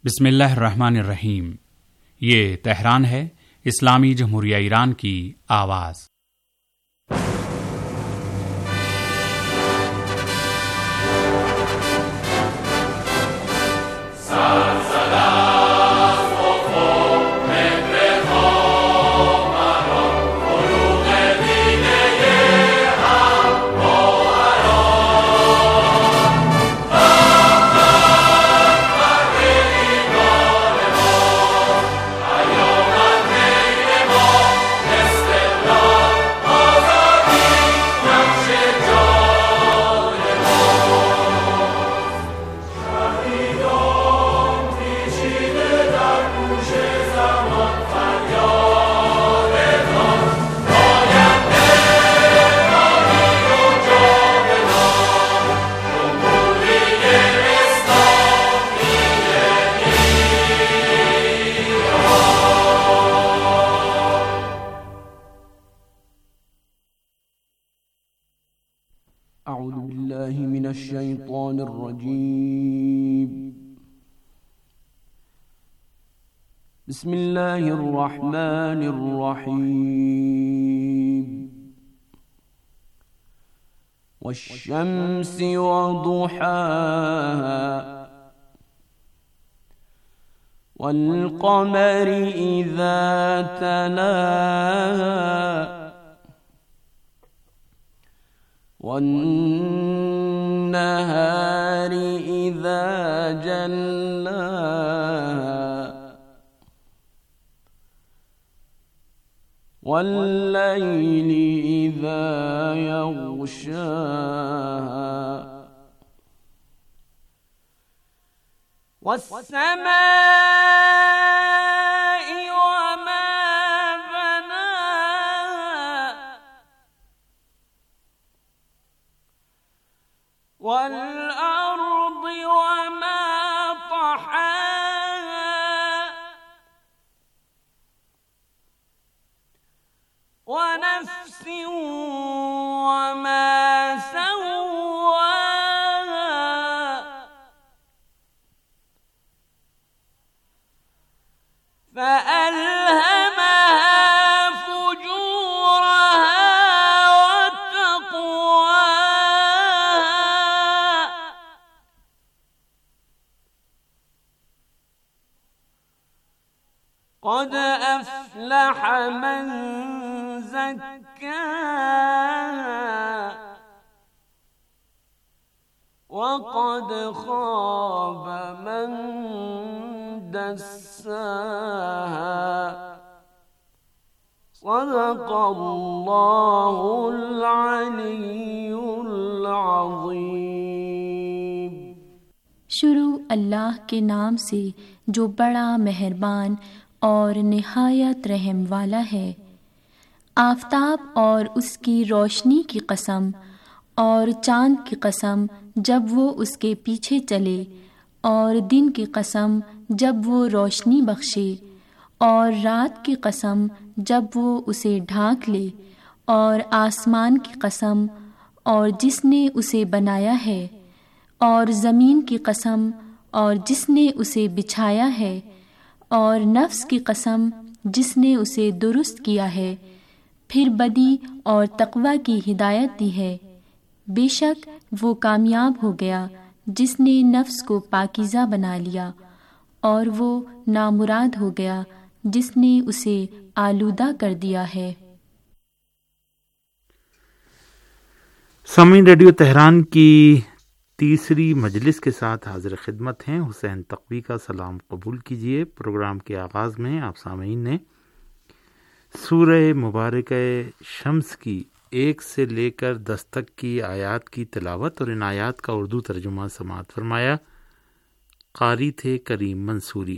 بسم اللہ الرحمن الرحیم۔ یہ تہران ہے، اسلامی جمہوریہ ایران کی آواز۔ اعوذ باللہ من الشیطان الرجیم، بسم اللہ الرحمن الرحیم، والشمس وضحاها والقمر اذا تلاها والنهار إذا جلاها والليل إذا يغشاها والسماء وما والأرض وما طحاها ونفس وما سواها فألهمها قد أفلح من زكاها وقد خاب من دساها صدق اللہ العلی العظیم۔ شروع اللہ کے نام سے جو بڑا مہربان اور نہایت رحم والا ہے۔ آفتاب اور اس کی روشنی کی قسم، اور چاند کی قسم جب وہ اس کے پیچھے چلے، اور دن کی قسم جب وہ روشنی بخشے، اور رات کی قسم جب وہ اسے ڈھانک لے، اور آسمان کی قسم اور جس نے اسے بنایا ہے، اور زمین کی قسم اور جس نے اسے بچھایا ہے، اور نفس کی قسم جس نے اسے درست کیا ہے، پھر بدی اور تقوی کی ہدایت دی ہے۔ بے شک وہ کامیاب ہو گیا جس نے نفس کو پاکیزہ بنا لیا، اور وہ نامراد ہو گیا جس نے اسے آلودہ کر دیا ہے۔ سامعین، ریڈیو تہران کی تیسری مجلس کے ساتھ حاضر خدمت ہیں۔ حسین تقوی کا سلام قبول کیجیے۔ پروگرام کے آغاز میں آپ سامعین نے سورہ مبارکہ شمس کی 1 سے لے کر 10 تک کی آیات کی تلاوت اور ان آیات کا اردو ترجمہ سماعت فرمایا۔ قاری تھے کریم منصوری۔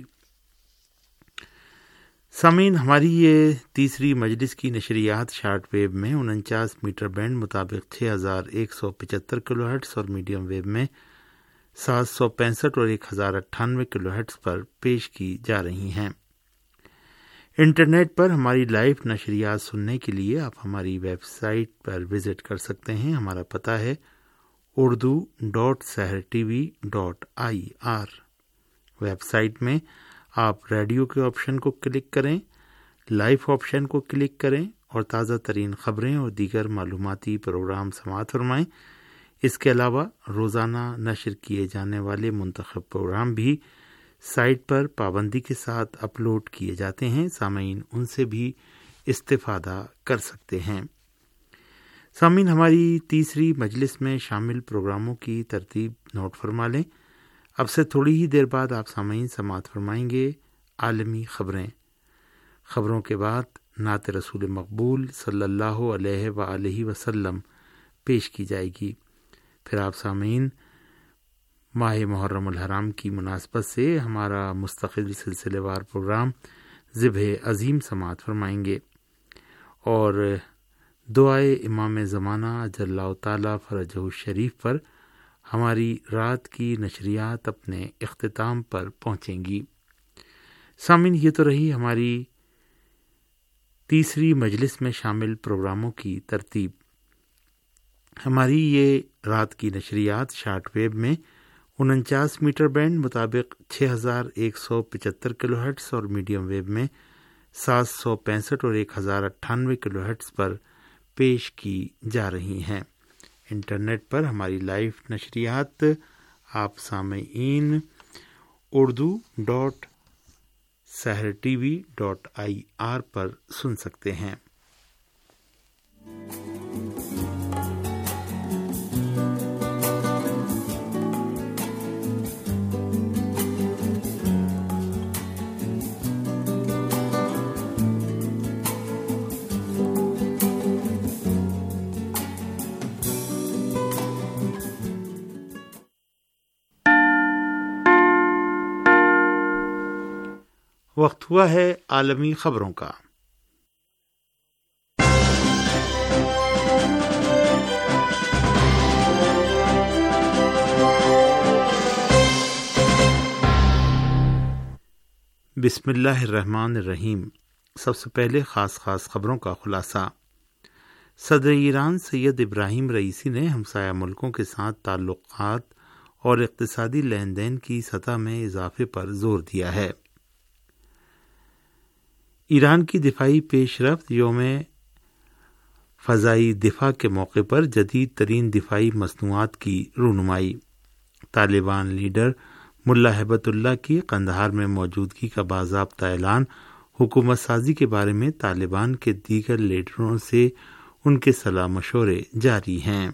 سامعین، ہماری یہ تیسری مجلس کی نشریات شارٹ ویو میں 49 میٹر بینڈ مطابق 6175 کلو ہرٹز اور میڈیم ویو میں 765 اور 1098 کلو ہرٹز پر پیش کی جا رہی ہیں۔ انٹرنیٹ پر ہماری لائیو نشریات سننے کے لیے آپ ہماری ویب سائٹ پر وزٹ کر سکتے ہیں۔ ہمارا پتہ ہے urdu.sahartv.ir۔ ویب سائٹ میں آپ ریڈیو کے آپشن کو کلک کریں، لائیو آپشن کو کلک کریں اور تازہ ترین خبریں اور دیگر معلوماتی پروگرام سماعت فرمائیں۔ اس کے علاوہ روزانہ نشر کیے جانے والے منتخب پروگرام بھی سائٹ پر پابندی کے ساتھ اپلوڈ کیے جاتے ہیں، سامعین ان سے بھی استفادہ کر سکتے ہیں۔ سامعین، ہماری تیسری مجلس میں شامل پروگراموں کی ترتیب نوٹ فرما لیں۔ اب سے تھوڑی ہی دیر بعد آپ سامعین سماعت فرمائیں گے عالمی خبریں۔ خبروں کے بعد نعت رسول مقبول صلی اللہ علیہ وآلہ وسلم پیش کی جائے گی۔ پھر آپ سامعین ماہ محرم الحرام کی مناسبت سے ہمارا مستقل سلسلے وار پروگرام ذبح عظیم سماعت فرمائیں گے اور دعائے امام زمانہ اجل اللہ تعالی فرجہ الشریف پر ہماری رات کی نشریات اپنے اختتام پر پہنچیں گی۔ سامعین، یہ تو رہی ہماری تیسری مجلس میں شامل پروگراموں کی ترتیب۔ ہماری یہ رات کی نشریات شارٹ ویو میں 49 میٹر بینڈ مطابق 6175 کلو ہرٹز اور میڈیم ویو میں 765 اور 1098 کلو ہرٹز پر پیش کی جا رہی ہیں۔ انٹرنیٹ پر ہماری لائیو نشریات آپ سامعین urdu.sahartv.ir پر سن سکتے ہیں۔ وقت ہوا ہے عالمی خبروں کا۔ بسم اللہ الرحمن الرحیم۔ سب سے پہلے خاص خبروں کا خلاصہ۔ صدر ایران سید ابراہیم رئیسی نے ہمسایہ ملکوں کے ساتھ تعلقات اور اقتصادی لین دین کی سطح میں اضافے پر زور دیا ہے۔ ایران کی دفاعی پیش رفت یوم فضائی دفاع کے موقع پر جدید ترین دفاعی مصنوعات کی رونمائی۔ طالبان لیڈر ملا ہیبت اللہ کی قندھار میں موجودگی کا باضابطہ اعلان۔ حکومت سازی کے بارے میں طالبان کے دیگر لیڈروں سے ان کے صلاح مشورے جاری ہیں۔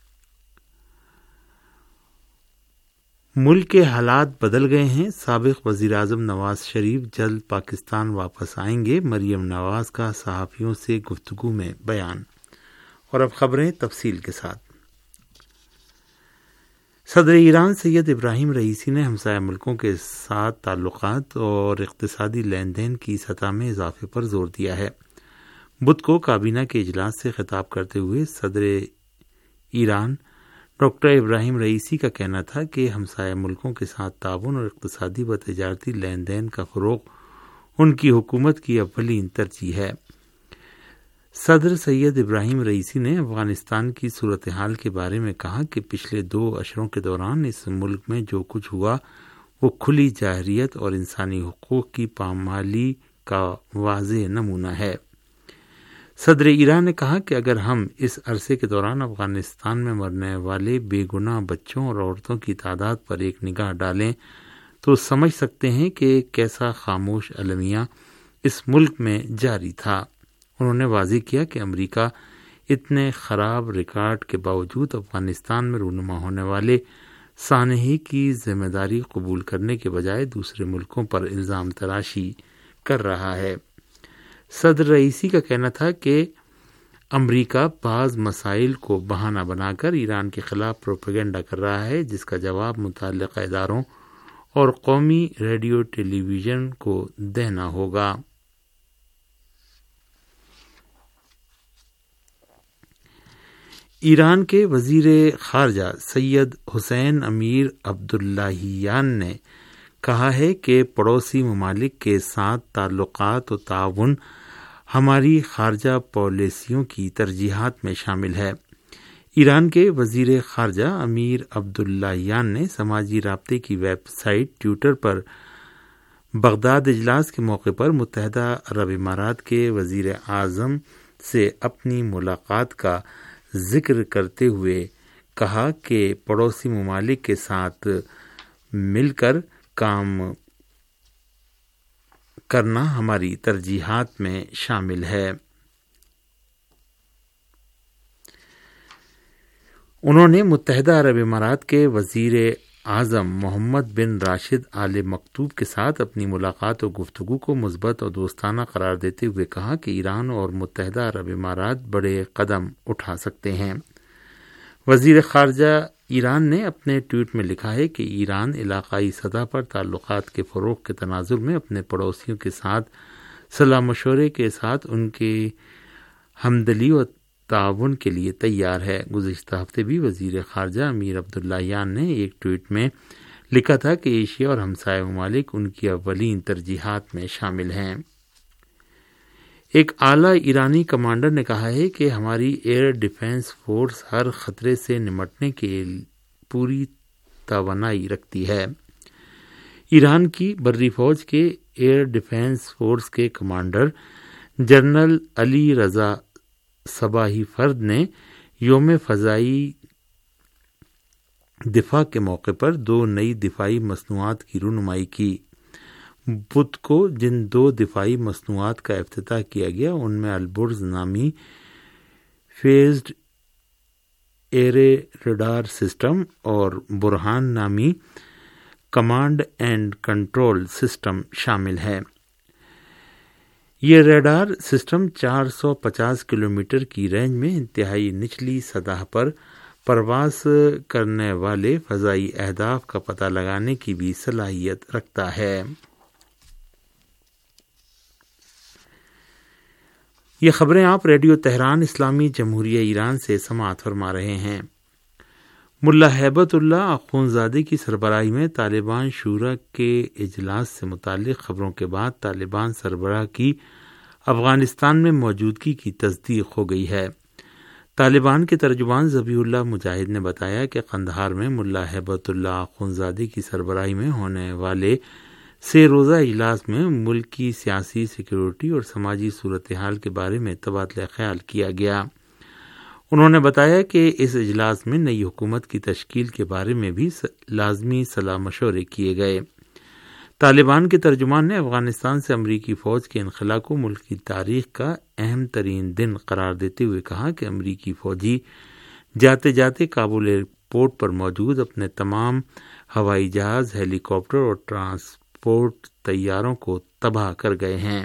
ملک کے حالات بدل گئے ہیں، سابق وزیر اعظم نواز شریف جلد پاکستان واپس آئیں گے، مریم نواز کا صحافیوں سے گفتگو میں بیان۔ اور اب خبریں تفصیل کے ساتھ۔ صدر ایران سید ابراہیم رئیسی نے ہمسایہ ملکوں کے ساتھ تعلقات اور اقتصادی لین دین کی سطح میں اضافے پر زور دیا ہے۔ بدھ کو کابینہ کے اجلاس سے خطاب کرتے ہوئے صدر ایران ڈاکٹر ابراہیم رئیسی کا کہنا تھا کہ ہمسایہ ملکوں کے ساتھ تعاون اور اقتصادی و تجارتی لین دین کا فروغ ان کی حکومت کی اولین ترجیح ہے۔ صدر سید ابراہیم رئیسی نے افغانستان کی صورتحال کے بارے میں کہا کہ پچھلے 2 عشروں کے دوران اس ملک میں جو کچھ ہوا وہ کھلی جارحیت اور انسانی حقوق کی پامالی کا واضح نمونہ ہے۔ صدر ایران نے کہا کہ اگر ہم اس عرصے کے دوران افغانستان میں مرنے والے بے گناہ بچوں اور عورتوں کی تعداد پر ایک نگاہ ڈالیں تو سمجھ سکتے ہیں کہ کیسا خاموش المیہ اس ملک میں جاری تھا۔ انہوں نے واضح کیا کہ امریکہ اتنے خراب ریکارڈ کے باوجود افغانستان میں رونما ہونے والے سانحے کی ذمہ داری قبول کرنے کے بجائے دوسرے ملکوں پر الزام تراشی کر رہا ہے۔ صدر رئیسی کا کہنا تھا کہ امریکا بعض مسائل کو بہانہ بنا کر ایران کے خلاف پروپیگنڈا کر رہا ہے، جس کا جواب متعلقہ اداروں اور قومی ریڈیو ٹیلی ویژن کو دینا ہوگا۔ ایران کے وزیر خارجہ سید حسین امیر عبداللہیان نے کہا ہے کہ پڑوسی ممالک کے ساتھ تعلقات و تعاون ہماری خارجہ پالیسیوں کی ترجیحات میں شامل ہے۔ ایران کے وزیر خارجہ امیر عبداللہیان نے سماجی رابطے کی ویب سائٹ ٹویٹر پر بغداد اجلاس کے موقع پر متحدہ عرب امارات کے وزیر اعظم سے اپنی ملاقات کا ذکر کرتے ہوئے کہا کہ پڑوسی ممالک کے ساتھ مل کر کام کرنا ہماری ترجیحات میں شامل ہے۔ انہوں نے متحدہ عرب امارات کے وزیر اعظم محمد بن راشد آل مکتوم کے ساتھ اپنی ملاقات و گفتگو کو مثبت اور دوستانہ قرار دیتے ہوئے کہا کہ ایران اور متحدہ عرب امارات بڑے قدم اٹھا سکتے ہیں۔ وزیر خارجہ ایران نے اپنے ٹویٹ میں لکھا ہے کہ ایران علاقائی سطح پر تعلقات کے فروغ کے تناظر میں اپنے پڑوسیوں کے ساتھ صلاح مشورے کے ساتھ ان کی ہمدلی اور تعاون کے لیے تیار ہے۔ گزشتہ ہفتے بھی وزیر خارجہ امیر عبداللہیان نے ایک ٹویٹ میں لکھا تھا کہ ایشیا اور ہمسائے ممالک ان کی اولین ترجیحات میں شامل ہیں۔ ایک اعلیٰ ایرانی کمانڈر نے کہا ہے کہ ہماری ایئر ڈیفنس فورس ہر خطرے سے نمٹنے کے پوری توانائی رکھتی ہے۔ ایران کی بری فوج کے ایئر ڈیفنس فورس کے commander general Ali Reza Sabahi Fard نے یوم فضائی دفاع کے موقع پر 2 نئی دفاعی مصنوعات کی رونمائی کی۔ بدھ کو جن 2 دفاعی مصنوعات کا افتتاح کیا گیا ان میں البرز نامی فیزڈ ایرے ریڈار سسٹم اور برہان نامی کمانڈ اینڈ کنٹرول سسٹم شامل ہے۔ یہ ریڈار سسٹم 450 کلومیٹر کی رینج میں انتہائی نچلی سطح پر پرواز کرنے والے فضائی اہداف کا پتہ لگانے کی بھی صلاحیت رکھتا ہے۔ یہ خبریں آپ ریڈیو تہران اسلامی جمہوریہ ایران سے سماعت فرما رہے ہیں۔ ملا ہیبت اللہ اخونزادہ کی سربراہی میں طالبان شورا کے اجلاس سے متعلق خبروں کے بعد طالبان سربراہ کی افغانستان میں موجودگی کی تصدیق ہو گئی ہے۔ طالبان کے ترجمان ذبیح اللہ مجاہد نے بتایا کہ قندھار میں ملا ہیبت اللہ اخونزادہ کی سربراہی میں ہونے والے 3 روزہ اجلاس میں ملک کی سیاسی، سیکیورٹی اور سماجی صورتحال کے بارے میں تبادلہ خیال کیا گیا۔ انہوں نے بتایا کہ اس اجلاس میں نئی حکومت کی تشکیل کے بارے میں بھی لازمی صلاح مشورے کیے گئے۔ طالبان کے ترجمان نے افغانستان سے امریکی فوج کے انخلا کو ملک کی تاریخ کا اہم ترین دن قرار دیتے ہوئے کہا کہ امریکی فوجی جاتے جاتے کابل ایئرپورٹ پر موجود اپنے تمام ہوائی جہاز، ہیلی کاپٹر اور ٹرانسپورٹ طیاروں کو تباہ کر گئے ہیں۔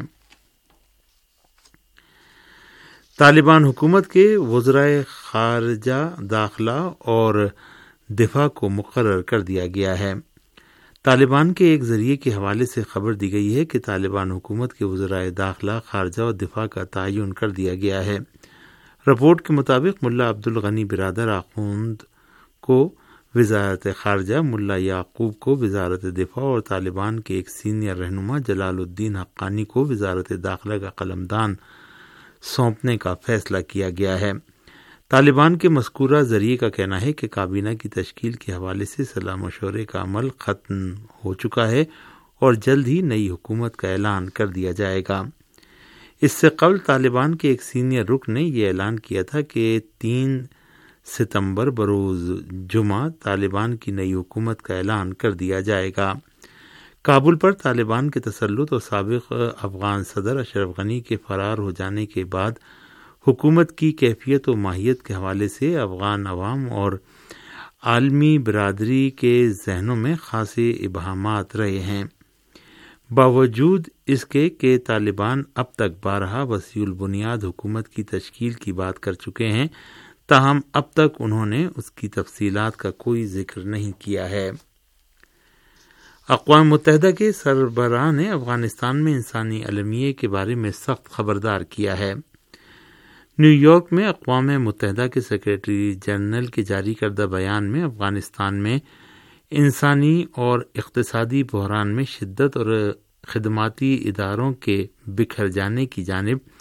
طالبان حکومت کے وزرائے خارجہ، داخلہ اور دفاع کو مقرر کر دیا گیا ہے۔ طالبان کے ایک ذریعے کے حوالے سے خبر دی گئی ہے کہ طالبان حکومت کے وزرائے داخلہ، خارجہ اور دفاع کا تعین کر دیا گیا ہے۔ رپورٹ کے مطابق ملا عبدالغنی برادر آخوند کو وزارت خارجہ، ملا یعقوب کو وزارت دفاع اور طالبان کے ایک سینئر رہنما جلال الدین حقانی کو وزارت داخلہ کا قلمدان سونپنے کا فیصلہ کیا گیا ہے۔ طالبان کے مذکورہ ذریعے کا کہنا ہے کہ کابینہ کی تشکیل کے حوالے سے صلاح مشورے کا عمل ختم ہو چکا ہے اور جلد ہی نئی حکومت کا اعلان کر دیا جائے گا۔ اس سے قبل طالبان کے ایک سینئر رکن نے یہ اعلان کیا تھا کہ 3 ستمبر بروز جمعہ طالبان کی نئی حکومت کا اعلان کر دیا جائے گا۔ کابل پر طالبان کے تسلط اور سابق افغان صدر اشرف غنی کے فرار ہو جانے کے بعد حکومت کی کیفیت و ماہیت کے حوالے سے افغان عوام اور عالمی برادری کے ذہنوں میں خاصے ابہامات رہے ہیں۔ باوجود اس کے کہ طالبان اب تک بارہا وسیع البنیاد حکومت کی تشکیل کی بات کر چکے ہیں، تاہم اب تک انہوں نے اس کی تفصیلات کا کوئی ذکر نہیں کیا ہے۔ اقوام متحدہ کے سربراہ نے افغانستان میں انسانی المیہ کے بارے میں سخت خبردار کیا ہے۔ نیو یارک میں اقوام متحدہ کے سیکرٹری جنرل کے جاری کردہ بیان میں افغانستان میں انسانی اور اقتصادی بحران میں شدت اور خدماتی اداروں کے بکھر جانے کی جانب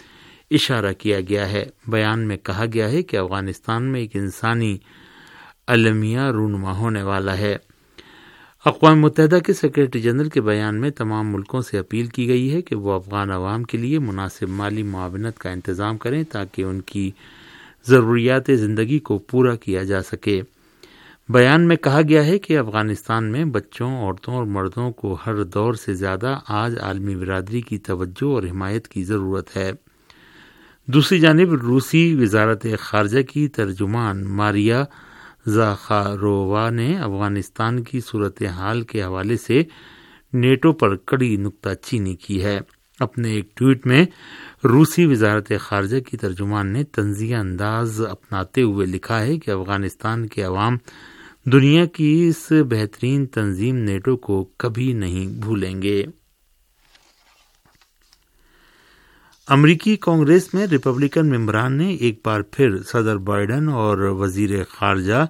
اشارہ کیا گیا ہے۔ بیان میں کہا گیا ہے کہ افغانستان میں ایک انسانی المیہ رونما ہونے والا ہے۔ اقوام متحدہ کے سیکرٹری جنرل کے بیان میں تمام ملکوں سے اپیل کی گئی ہے کہ وہ افغان عوام کے لیے مناسب مالی معاونت کا انتظام کریں تاکہ ان کی ضروریات زندگی کو پورا کیا جا سکے۔ بیان میں کہا گیا ہے کہ افغانستان میں بچوں، عورتوں اور مردوں کو ہر دور سے زیادہ آج عالمی برادری کی توجہ اور حمایت کی ضرورت ہے۔ دوسری جانب روسی وزارت خارجہ کی ترجمان ماریا زاخارووا نے افغانستان کی صورتحال کے حوالے سے نیٹو پر کڑی نکتہ چینی کی ہے۔ اپنے ایک ٹویٹ میں روسی وزارت خارجہ کی ترجمان نے طنزیہ انداز اپناتے ہوئے لکھا ہے کہ افغانستان کے عوام دنیا کی اس بہترین تنظیم نیٹو کو کبھی نہیں بھولیں گے۔ امریکی کانگریس میں ریپبلکن ممبران نے ایک بار پھر صدر بائیڈن اور وزیر خارجہ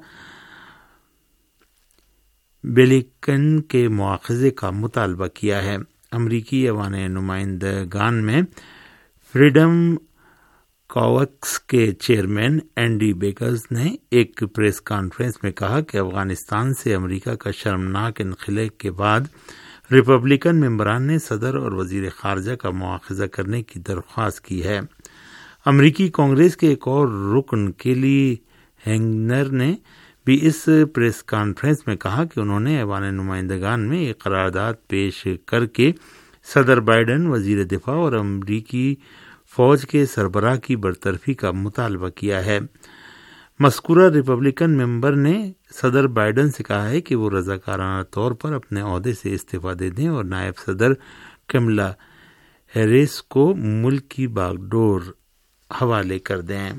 بلنکن کے مواخذے کا مطالبہ کیا ہے۔ امریکی ایوان نمائندگان میں فریڈم کاوکس کے چیئرمین اینڈی بیکرز نے ایک پریس کانفرنس میں کہا کہ افغانستان سے امریکہ کا شرمناک انخلاء کے بعد ریپبلکن ممبران نے صدر اور وزیر خارجہ کا مواخذہ کرنے کی درخواست کی ہے۔ امریکی کانگریس کے ایک اور رکن کیلی ہینگنر نے بھی اس پریس کانفرنس میں کہا کہ انہوں نے ایوان نمائندگان میں ایک قرارداد پیش کر کے صدر بائیڈن، وزیر دفاع اور امریکی فوج کے سربراہ کی برطرفی کا مطالبہ کیا ہے۔ مذکورہ ریپبلکن ممبر نے صدر بائیڈن سے کہا ہے کہ وہ رضاکارانہ طور پر اپنے عہدے سے استعفیٰ دے دیں اور نائب صدر کملا ہیرس کو ملک کی باغ ڈور حوالے کر دیں۔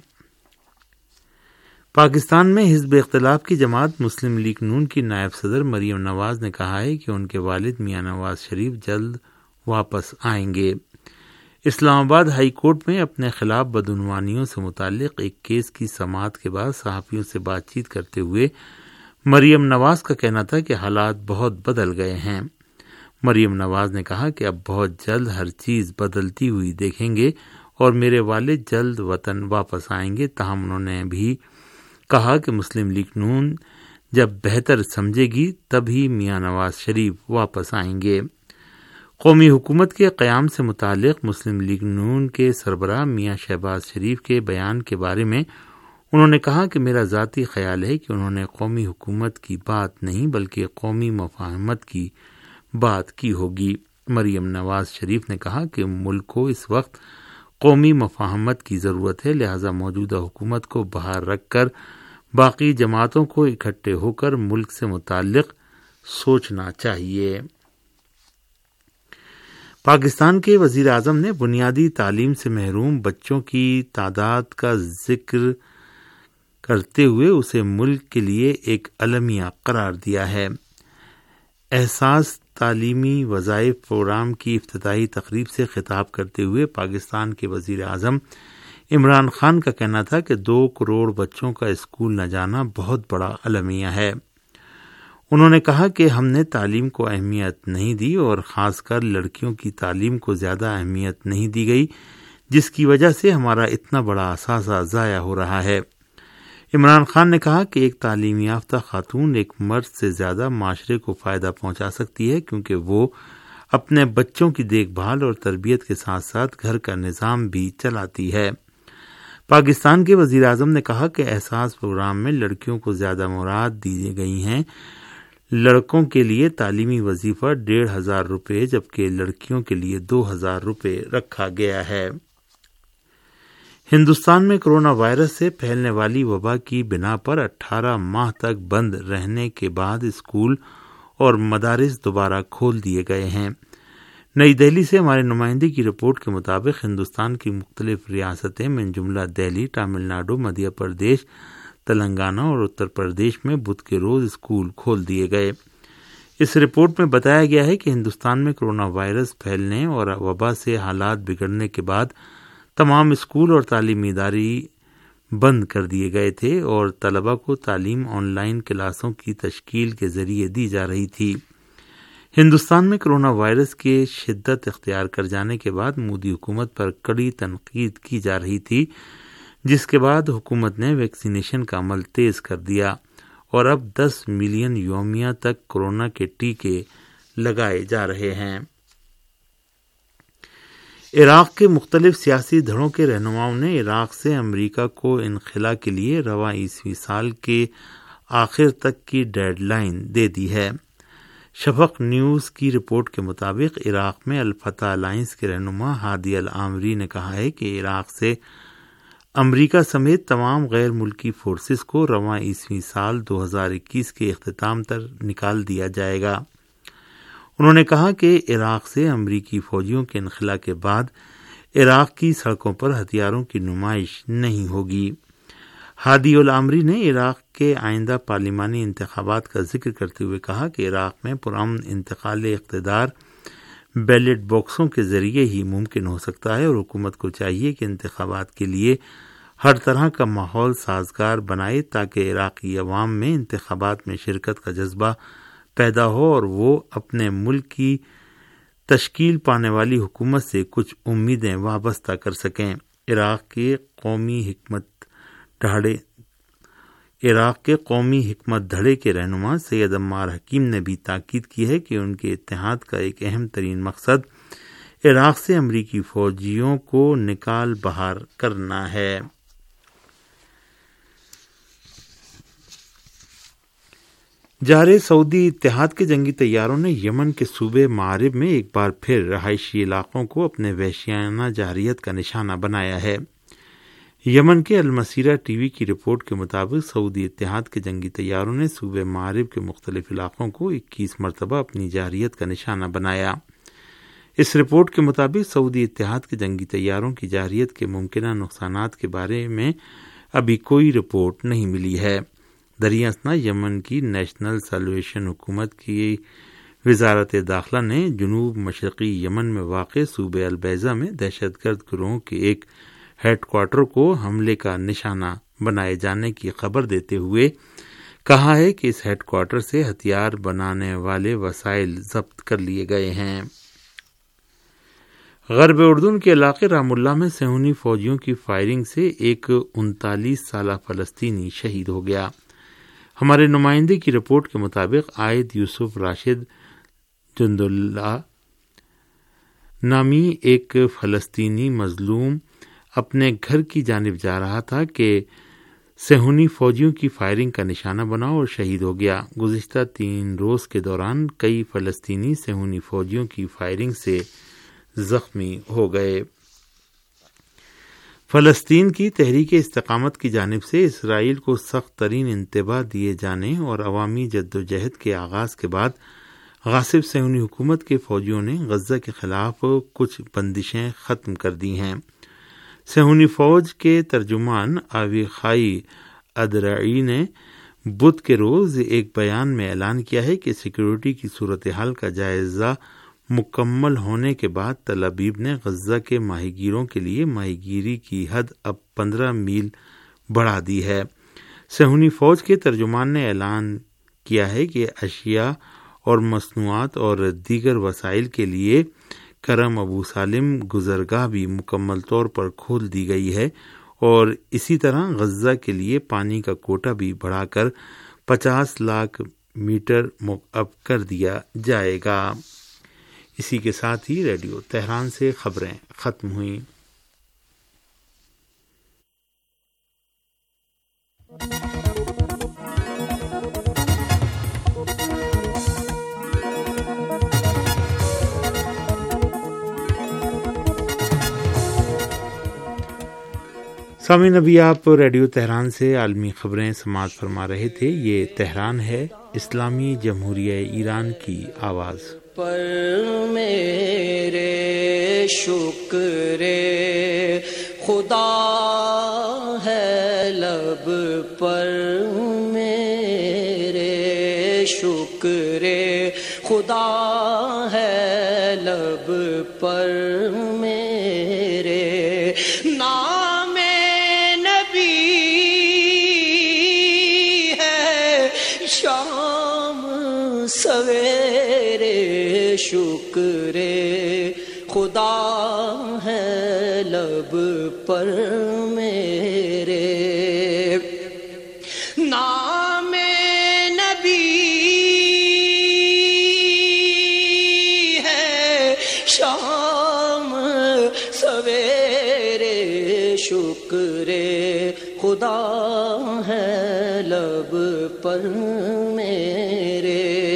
پاکستان میں حزب اختلاف کی جماعت مسلم لیگ نون کی نائب صدر مریم نواز نے کہا ہے کہ ان کے والد میاں نواز شریف جلد واپس آئیں گے۔ اسلام آباد ہائی کورٹ میں اپنے خلاف بدعنوانیوں سے متعلق ایک کیس کی سماعت کے بعد صحافیوں سے بات چیت کرتے ہوئے مریم نواز کا کہنا تھا کہ حالات بہت بدل گئے ہیں۔ مریم نواز نے کہا کہ اب بہت جلد ہر چیز بدلتی ہوئی دیکھیں گے اور میرے والد جلد وطن واپس آئیں گے۔ تاہم انہوں نے بھی کہا کہ مسلم لیگ نون جب بہتر سمجھے گی تب ہی میاں نواز شریف واپس آئیں گے۔ قومی حکومت کے قیام سے متعلق مسلم لیگ نون کے سربراہ میاں شہباز شریف کے بیان کے بارے میں انہوں نے کہا کہ میرا ذاتی خیال ہے کہ انہوں نے قومی حکومت کی بات نہیں بلکہ قومی مفاہمت کی بات کی ہوگی۔ مریم نواز شریف نے کہا کہ ملک کو اس وقت قومی مفاہمت کی ضرورت ہے، لہذا موجودہ حکومت کو باہر رکھ کر باقی جماعتوں کو اکٹھے ہو کر ملک سے متعلق سوچنا چاہیے۔ پاکستان کے وزیر اعظم نے بنیادی تعلیم سے محروم بچوں کی تعداد کا ذکر کرتے ہوئے اسے ملک کے لیے ایک المیہ قرار دیا ہے۔ احساس تعلیمی وظائف پروگرام کی افتتاحی تقریب سے خطاب کرتے ہوئے پاکستان کے وزیر اعظم عمران خان کا کہنا تھا کہ 2 کروڑ بچوں کا اسکول نہ جانا بہت بڑا المیہ ہے۔ انہوں نے کہا کہ ہم نے تعلیم کو اہمیت نہیں دی اور خاص کر لڑکیوں کی تعلیم کو زیادہ اہمیت نہیں دی گئی، جس کی وجہ سے ہمارا اتنا بڑا اثاثہ ضائع ہو رہا ہے۔ عمران خان نے کہا کہ ایک تعلیم یافتہ خاتون ایک مرد سے زیادہ معاشرے کو فائدہ پہنچا سکتی ہے کیونکہ وہ اپنے بچوں کی دیکھ بھال اور تربیت کے ساتھ ساتھ گھر کا نظام بھی چلاتی ہے۔ پاکستان کے وزیر اعظم نے کہا کہ احساس پروگرام میں لڑکیوں کو زیادہ موراد دی گئی ہیں۔ لڑکوں کے لیے تعلیمی وظیفہ 1,500 روپے جبکہ لڑکیوں کے لیے 2,000 روپے رکھا گیا ہے۔ ہندوستان میں کرونا وائرس سے پھیلنے والی وبا کی بنا پر 18 ماہ تک بند رہنے کے بعد اسکول اور مدارس دوبارہ کھول دیے گئے ہیں۔ نئی دہلی سے ہمارے نمائندے کی رپورٹ کے مطابق ہندوستان کی مختلف ریاستیں من جملہ دہلی، تامل ناڈو، مدھیہ پردیش، تلنگانہ اور اتر پردیش میں بدھ کے روز اسکول کھول دیے گئے۔ اس رپورٹ میں بتایا گیا ہے کہ ہندوستان میں کرونا وائرس پھیلنے اور وبا سے حالات بگڑنے کے بعد تمام اسکول اور تعلیمی ادارے بند کر دیے گئے تھے اور طلبہ کو تعلیم آن لائن کلاسوں کی تشکیل کے ذریعے دی جا رہی تھی۔ ہندوستان میں کرونا وائرس کے شدت اختیار کر جانے کے بعد مودی حکومت پر کڑی تنقید کی جا رہی تھی، جس کے بعد حکومت نے ویکسینیشن کا عمل تیز کر دیا اور اب 10 ملین یومیہ تک کورونا کے ٹیکے لگائے جا رہے ہیں۔ عراق کے مختلف سیاسی دھڑوں کے رہنماؤں نے عراق سے امریکہ کو انخلا کے لیے رواں عیسوی سال کے آخر تک کی ڈیڈ لائن دے دی ہے۔ شفق نیوز کی رپورٹ کے مطابق عراق میں الفتح الائنس کے رہنما ہادی العامری نے کہا ہے کہ عراق سے امریکہ سمیت تمام غیر ملکی فورسز کو رواں عیسوی سال 2021 کے اختتام تک نکال دیا جائے گا۔ انہوں نے کہا کہ عراق سے امریکی فوجیوں کے انخلا کے بعد عراق کی سڑکوں پر ہتھیاروں کی نمائش نہیں ہوگی۔ ہادی العامری نے عراق کے آئندہ پارلیمانی انتخابات کا ذکر کرتے ہوئے کہا کہ عراق میں پرامن انتقال اقتدار بیلٹ باکسوں کے ذریعے ہی ممکن ہو سکتا ہے اور حکومت کو چاہیے کہ انتخابات کے لیے ہر طرح کا ماحول سازگار بنائے تاکہ عراقی عوام میں انتخابات میں شرکت کا جذبہ پیدا ہو اور وہ اپنے ملک کی تشکیل پانے والی حکومت سے کچھ امیدیں وابستہ کر سکیں۔ عراق کے قومی حکمت دھڑے کے رہنما سید عمار حکیم نے بھی تاکید کی ہے کہ ان کے اتحاد کا ایک اہم ترین مقصد عراق سے امریکی فوجیوں کو نکال بحر کرنا ہے۔ جارے سعودی اتحاد کے جنگی طیاروں نے یمن کے صوبے مغرب میں ایک بار پھر رہائشی علاقوں کو اپنے وحشیانہ جارحیت کا نشانہ بنایا ہے۔ یمن کے المسیرہ ٹی وی کی رپورٹ کے مطابق سعودی اتحاد کے جنگی طیاروں نے صوبے مغرب کے مختلف علاقوں کو 21 مرتبہ اپنی جارحیت کا نشانہ بنایا۔ اس رپورٹ کے مطابق سعودی اتحاد کے جنگی طیاروں کی جارحیت کے ممکنہ نقصانات کے بارے میں ابھی کوئی رپورٹ نہیں ملی ہے۔ دریں اثنا یمن کی نیشنل سیلویشن حکومت کی وزارت داخلہ نے جنوب مشرقی یمن میں واقع صوبے البیضہ میں دہشت گرد گروہ کے ایک ہیڈ کوارٹر کو حملے کا نشانہ بنائے جانے کی خبر دیتے ہوئے کہا ہے کہ اس ہیڈ کوارٹر سے ہتھیار بنانے والے وسائل ضبط کر لیے گئے ہیں۔ غرب اردن کے علاقے رام اللہ میں صہیونی فوجیوں کی فائرنگ سے ایک 39 سالہ فلسطینی شہید ہو گیا۔ ہمارے نمائندے کی رپورٹ کے مطابق عائد یوسف راشد جند اللہ نامی ایک فلسطینی مظلوم اپنے گھر کی جانب جا رہا تھا کہ صہیونی فوجیوں کی فائرنگ کا نشانہ بنا اور شہید ہو گیا۔ گزشتہ 3 روز کے دوران کئی فلسطینی صہیونی فوجیوں کی فائرنگ سے زخمی ہو گئے۔ فلسطین کی تحریک استقامت کی جانب سے اسرائیل کو سخت ترین انتباہ دیے جانے اور عوامی جدوجہد کے آغاز کے بعد غاصب صہیونی حکومت کے فوجیوں نے غزہ کے خلاف کچھ بندشیں ختم کر دی ہیں۔ صہیونی فوج کے ترجمان آویخائی ادرعی نے بدھ کے روز ایک بیان میں اعلان کیا ہے کہ سیکیورٹی کی صورتحال کا جائزہ مکمل ہونے کے بعد تل ابیب نے غزہ کے ماہی گیروں کے لیے ماہی گیری کی حد اب 15 میل بڑھا دی ہے۔ صہیونی فوج کے ترجمان نے اعلان کیا ہے کہ اشیاء اور مصنوعات اور دیگر وسائل کے لیے کرم ابو سالم گزرگاہ بھی مکمل طور پر کھول دی گئی ہے اور اسی طرح غزہ کے لیے پانی کا کوٹہ بھی بڑھا کر 50 لاکھ میٹر مکعب کر دیا جائے گا۔ اسی کے ساتھ ہی ریڈیو تہران سے خبریں ختم ہوئیں۔ سامعین، ابھی آپ ریڈیو تہران سے عالمی خبریں سماعت فرما رہے تھے۔ یہ تہران ہے، اسلامی جمہوریہ ایران کی آواز۔ پر میرے شکر خدا ہے لب پر، میرے شکر خدا ہے لب پر، میرے نام نبی ہے شام سوے سویرے شکر خدا ہے لب پر میرے، نام نبی ہے شام سویرے شکر خدا ہے لب پر میرے،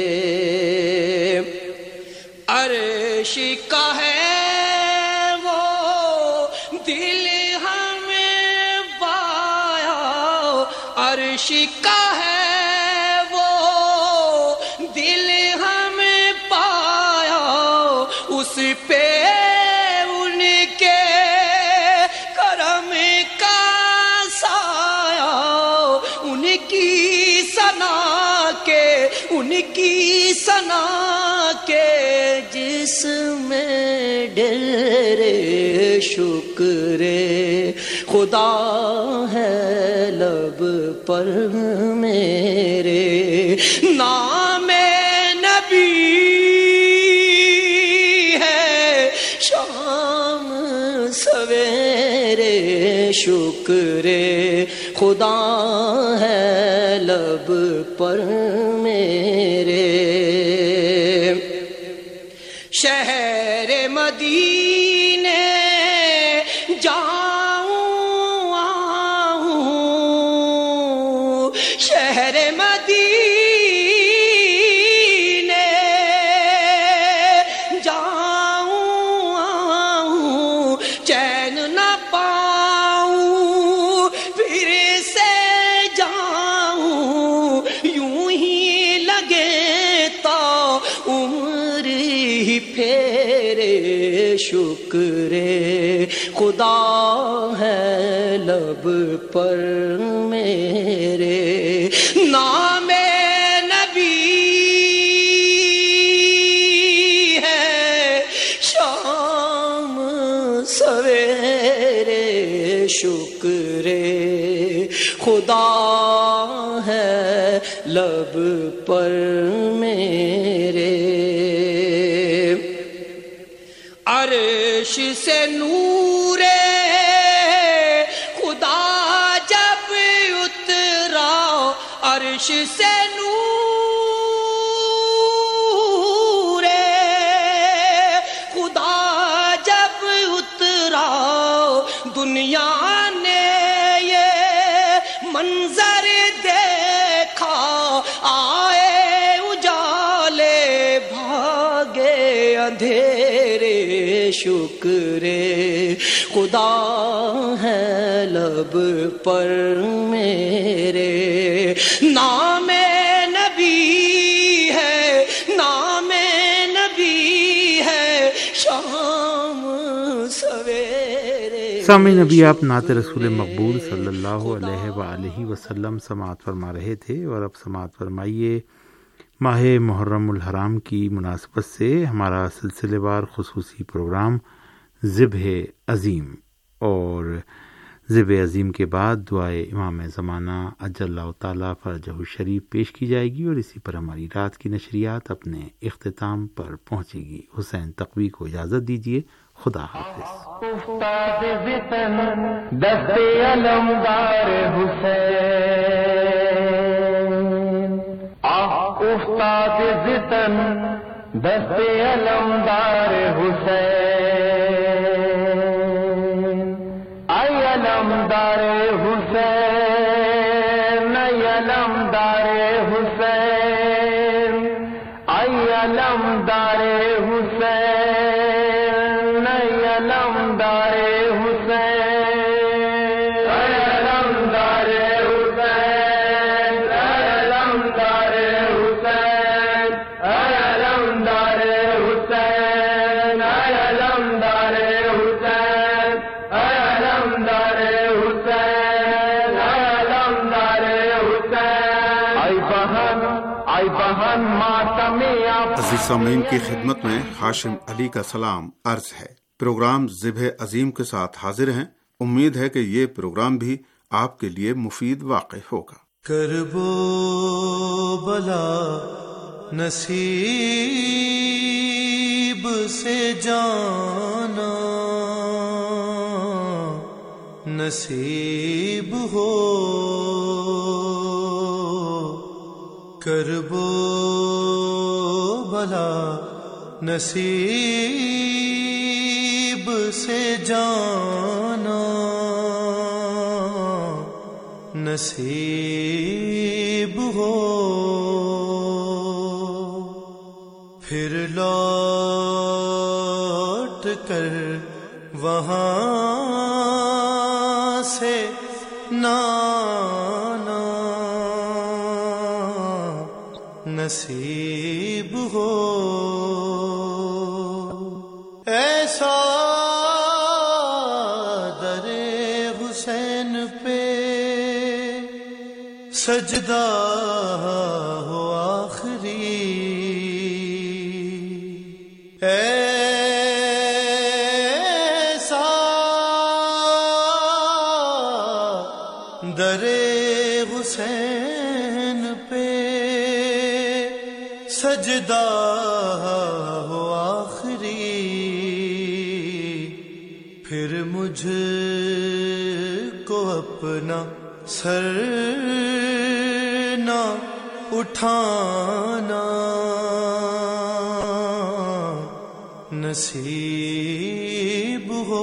عرش کا ہے وہ دل ہمیں پایا، عرش کا ہے وہ دل ہمیں پایا، اس پہ ان کے کرم کا سایہ، ان کی ثنا کے جس میں ڈھیر شکر خدا ہے لب پر میرے، نام نبی ہے شام سویرے شکر خدا ہے لب پر میرے، شہر مدینے جاؤں آؤں، شہر مدینے جاؤں آؤں، چین نہ پاؤں پھر سے جاؤں، یوں ہی لگے تا عمر ہی پھیرے، شکر خدا ہے لب پر میرے، نام نبی ہے شام سویرے شکر خدا ہے لب پر میرے، عرش سے نور خدا جب اترا، عرش سے نور خدا جب اترا، دنیا نے یہ منظر دیکھا، آئے اجالے بھاگے اندھیرے، شکر خدا ہے لب پر میرے، نام نبی ہے، نام نبی ہے شام سویرے۔ سامعین، ابھی آپ نعت رسول مقبول صلی اللہ علیہ وآلہ وسلم سماعت فرما رہے تھے، اور اب سماعت فرمائیے ماہ محرم الحرام کی مناسبت سے ہمارا سلسلے وار خصوصی پروگرام ذبح عظیم، اور ذبح عظیم کے بعد دعائے امام زمانہ عجل اللہ تعالیٰ فرجہ الشریف پیش کی جائے گی، اور اسی پر ہماری رات کی نشریات اپنے اختتام پر پہنچے گی۔ حسین تقوی کو اجازت دیجیے، خدا حافظ۔ استاد وطن دست علمدار حسین، استاد وطن دست علمدار حسین، ای علمدار حسین، ای علمدار حسین، ای علمدار حسین، ای علمدار حسین، ای علمدار حسین، ای علمدار حسین، ای علمدار حسین، ای علمدار حسین، ای علمدار حسین، ای علمدار حسین، ای بہن ماتم آپ۔ عزیز سامعین کی خدمت میں ہاشم علی کا سلام عرض ہے۔ پروگرام ذبح عظیم کے ساتھ حاضر ہیں۔ امید ہے کہ یہ پروگرام بھی آپ کے لیے مفید واقع ہوگا۔ کرب و بلا نصیب سے جانا نصیب ہو، کرب و بلا نصیب سے جانا نصیب ہو، پھر لوٹ کر وہاں سے نہ آنا نصیب ہو، ایسا در حسین پہ سجدہ ہو آخری، ایسا در حسین پہ سجدہ ہو آخری، پھر مجھ کو اپنا سر نہ اٹھانا نصیب ہو،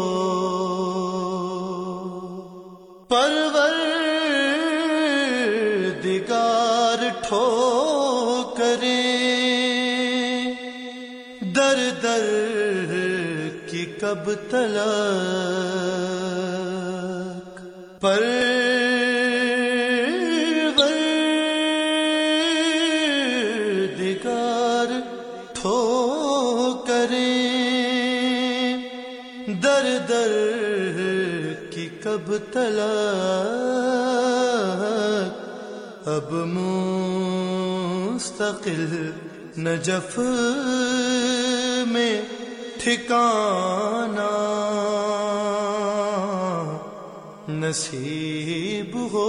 پروردگار ٹھوکریں در در کی کب تلک، پروردگار ٹھوکریں در در کی کب تلک، اب مستقل نجف میں ٹھکانا نصیب ہو۔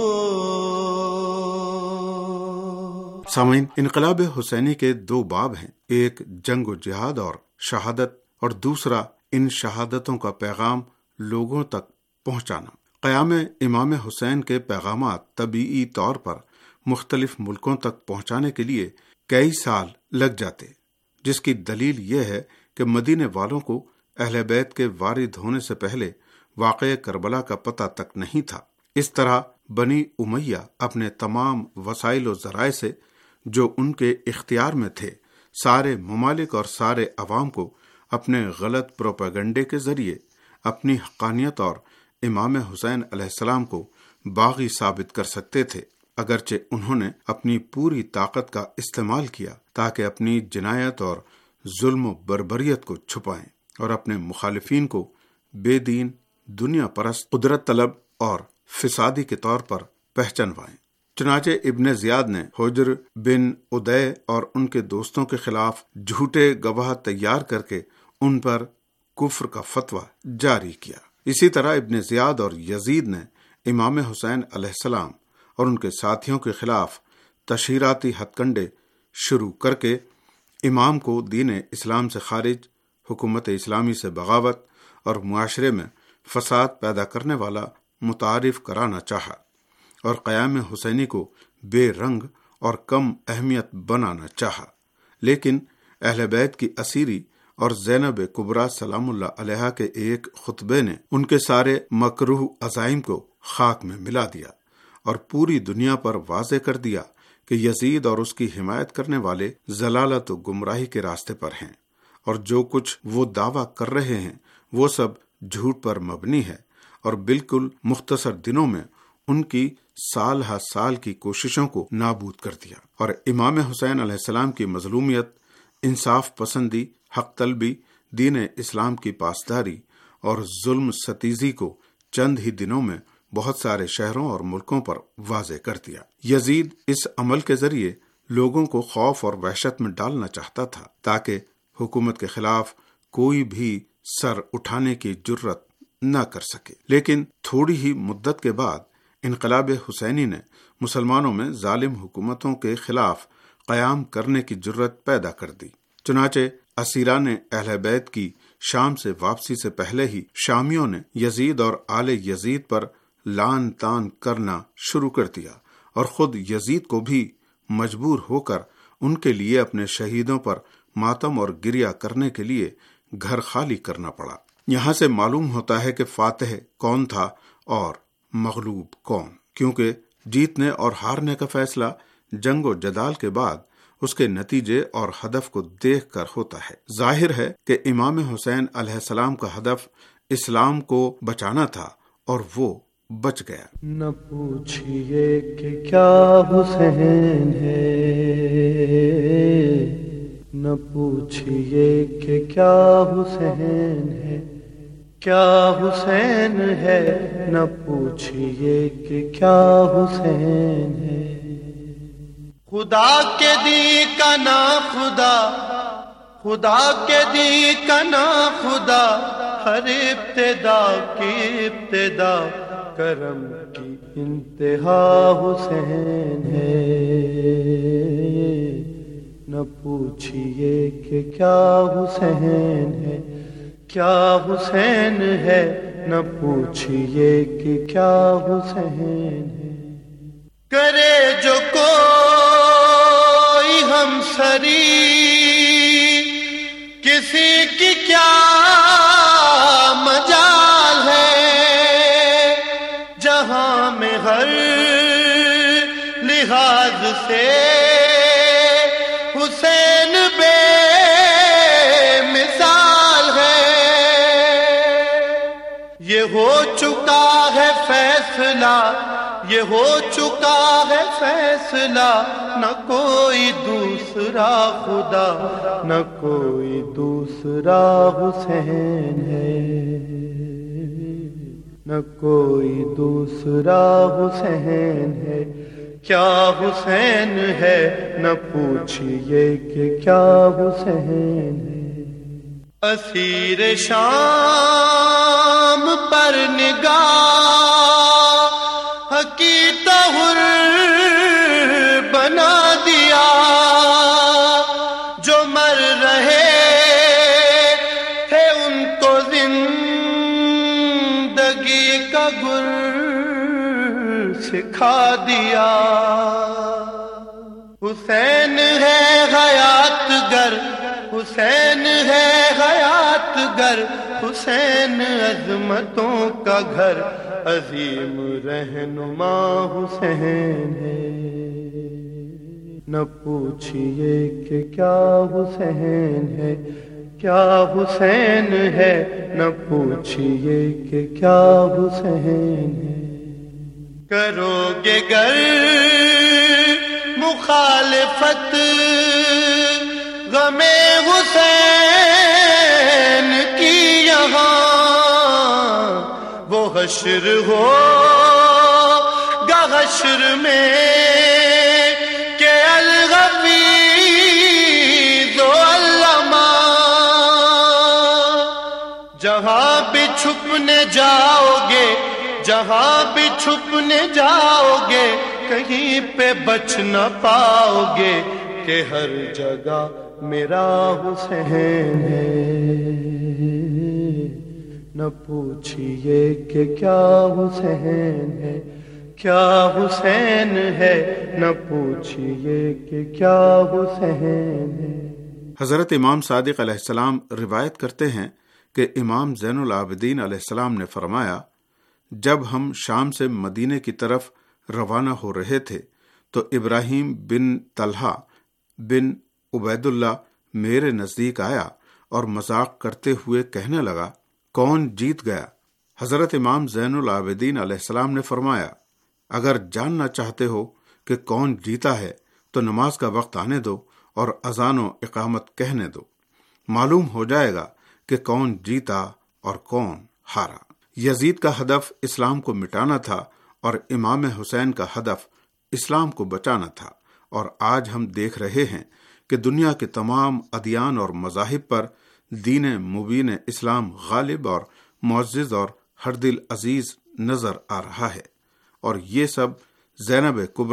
سامعین، انقلاب حسینی کے دو باب ہیں، ایک جنگ و جہاد اور شہادت، اور دوسرا ان شہادتوں کا پیغام لوگوں تک پہنچانا۔ قیام امام حسین کے پیغامات طبیعی طور پر مختلف ملکوں تک پہنچانے کے لیے کئی سال لگ جاتے، جس کی دلیل یہ ہے کہ مدینے والوں کو اہل بیت کے وارد ہونے سے پہلے واقعہ کربلا کا پتہ تک نہیں تھا۔ اس طرح بنی امیہ اپنے تمام وسائل و ذرائع سے جو ان کے اختیار میں تھے، سارے ممالک اور سارے عوام کو اپنے غلط پروپیگنڈے کے ذریعے اپنی حقانیت اور امام حسین علیہ السلام کو باغی ثابت کر سکتے تھے، اگرچہ انہوں نے اپنی پوری طاقت کا استعمال کیا تاکہ اپنی جنایت اور ظلم و بربریت کو چھپائیں اور اپنے مخالفین کو بے دین، دنیا پرست، قدرت طلب اور فسادی کے طور پر پہچانوائیں۔ چنانچہ ابن زیاد نے حجر بن ادے اور ان کے دوستوں کے خلاف جھوٹے گواہ تیار کر کے ان پر کفر کا فتویٰ جاری کیا۔ اسی طرح ابن زیاد اور یزید نے امام حسین علیہ السلام اور ان کے ساتھیوں کے خلاف تشہیراتی ہتھ کنڈے شروع کر کے امام کو دین اسلام سے خارج، حکومت اسلامی سے بغاوت اور معاشرے میں فساد پیدا کرنے والا متعارف کرانا چاہا، اور قیام حسینی کو بے رنگ اور کم اہمیت بنانا چاہا۔ لیکن اہل بیت کی اسیری اور زینب کبریٰ سلام اللہ علیہا کے ایک خطبے نے ان کے سارے مکروہ عزائم کو خاک میں ملا دیا اور پوری دنیا پر واضح کر دیا کہ یزید اور اس کی حمایت کرنے والے ضلالت و گمراہی کے راستے پر ہیں، اور جو کچھ وہ دعویٰ کر رہے ہیں وہ سب جھوٹ پر مبنی ہے، اور بالکل مختصر دنوں میں ان کی سال ہا سال کی کوششوں کو نابود کر دیا، اور امام حسین علیہ السلام کی مظلومیت، انصاف پسندی، حق طلبی، دین اسلام کی پاسداری اور ظلم ستیزی کو چند ہی دنوں میں بہت سارے شہروں اور ملکوں پر واضح کر دیا۔ یزید اس عمل کے ذریعے لوگوں کو خوف اور وحشت میں ڈالنا چاہتا تھا تاکہ حکومت کے خلاف کوئی بھی سر اٹھانے کی جرت نہ کر سکے۔ لیکن تھوڑی ہی مدت کے بعد انقلاب حسینی نے مسلمانوں میں ظالم حکومتوں کے خلاف قیام کرنے کی جرت پیدا کر دی۔ چنانچہ اسیران اہل بیت کی شام سے واپسی سے پہلے ہی شامیوں نے یزید اور آل یزید پر لعن طعن کرنا شروع کر دیا، اور خود یزید کو بھی مجبور ہو کر ان کے لیے اپنے شہیدوں پر ماتم اور گریہ کرنے کے لیے گھر خالی کرنا پڑا۔ یہاں سے معلوم ہوتا ہے کہ فاتح کون تھا اور مغلوب کون، کیونکہ جیتنے اور ہارنے کا فیصلہ جنگ و جدال کے بعد اس کے نتیجے اور ہدف کو دیکھ کر ہوتا ہے۔ ظاہر ہے کہ امام حسین علیہ السلام کا ہدف اسلام کو بچانا تھا، اور وہ بچ گیا۔ نہ پوچھئے کہ کیا حسین ہے، نہ پوچھئے کہ کیا حسین ہے، کیا حسین ہے، نہ پوچھئے کہ کیا حسین ہے۔ خدا کے دی کا نا خدا، خدا کے دی کا نا خدا، ہر ابتدا کی ابتدا، کرم کی انتہا حسین ہے۔ نہ پوچھئے کہ کیا حسین ہے، کیا حسین ہے، نہ پوچھئے کہ کیا حسین ہے۔ کرے جو کوئی ہم سری، کسی کی کیا مجال ہے، جہاں میں ہر لحاظ سے حسین بے مثال ہے۔ یہ ہو چکا ہے فیصلہ، یہ ہو چکا ہے فیصلہ، نہ کوئی دوسرا خدا، نہ کوئی دوسرا حسین ہے، نہ کوئی دوسرا حسین ہے۔ کیا حسین ہے، نہ پوچھئے کہ کیا حسین ہے۔ اسیر شام پر نگاہ کی طہر بنا دیا، جو مر رہے تھے ان کو زندگی کا گر سکھا دیا۔ حسین ہے حیات گر، حسین ہے حیات گر، حسین عظمتوں کا گھر، عظیم رہنما حسین ہے۔ نہ پوچھئے کہ کیا حسین ہے، کیا حسین ہے، نہ پوچھئے کہ کیا حسین ہے۔ کرو گے گر مخالفت غم حسین کی یہاں، وہ حشر ہو گا حشر میں کہ الغفیظ و علما، جہاں بھی چھپنے جاؤ گے، جہاں بھی چھپنے جاؤ گے، کہیں پہ بچ نہ پاؤ گے، کہ ہر جگہ میرا حسین ہے۔ نہ پوچھئے کہ کیا حسین ہے، کیا حسین ہے، نہ پوچھئے کہ کیا حسین ہے۔ حضرت امام صادق علیہ السلام روایت کرتے ہیں کہ امام زین العابدین علیہ السلام نے فرمایا، جب ہم شام سے مدینے کی طرف روانہ ہو رہے تھے تو ابراہیم بن طلحہ بن عبید اللہ میرے نزدیک آیا اور مذاق کرتے ہوئے کہنے لگا، کون جیت گیا؟ حضرت امام زین العابدین علیہ السلام نے فرمایا، اگر جاننا چاہتے ہو کہ کون جیتا ہے تو نماز کا وقت آنے دو اور اذان و اقامت کہنے دو، معلوم ہو جائے گا کہ کون جیتا اور کون ہارا۔ یزید کا ہدف اسلام کو مٹانا تھا اور امام حسین کا ہدف اسلام کو بچانا تھا، اور آج ہم دیکھ رہے ہیں کہ دنیا کے تمام ادیان اور مذاہب پر دین مبین اسلام غالب اور معزز اور ہر دل عزیز نظر آ رہا ہے، اور یہ سب زینب کبریٰ